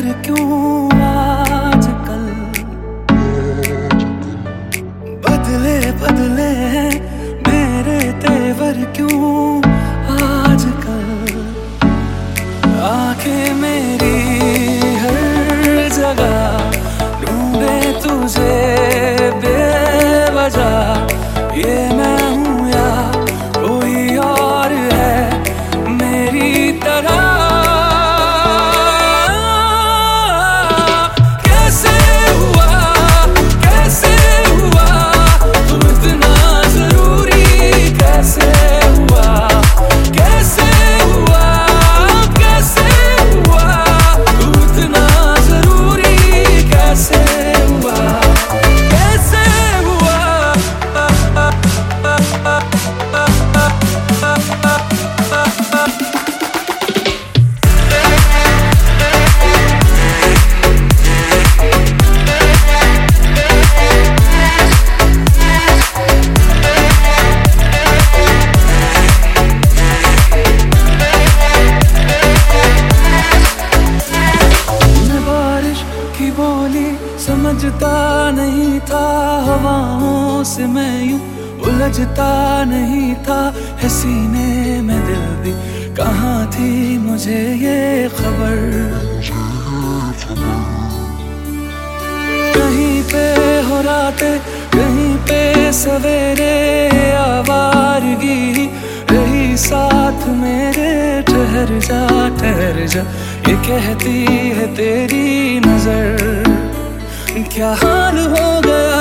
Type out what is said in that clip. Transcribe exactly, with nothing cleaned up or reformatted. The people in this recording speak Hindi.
तेवर क्यों आजकल बदले बदले हैं मेरे तेवर क्यों आजकल। आंखें मेरी हर जगह ढूंढे तुझे बेवजह, ये मैं हूँ या कोई और है मेरी तरह। कैसे हुआ कैसे हुआ तू इतना जरूरी, कैसे हुआ कैसे हुआ कैसे हुआ तू इतना जरूरी, कैसे हुआ कैसे हुआ। की बोली समझता नहीं था, हवाओं से मैं यूं उलझता नहीं था, है सीने में दिल भी कहाँ थी मुझे ये खबर। कहीं पे हो रातें कहीं पे सवेरे, आवारगी रही साथ मेरे। ठहर जा ठहर जा ये कहती है तेरी नजर, क्या हाल हो गया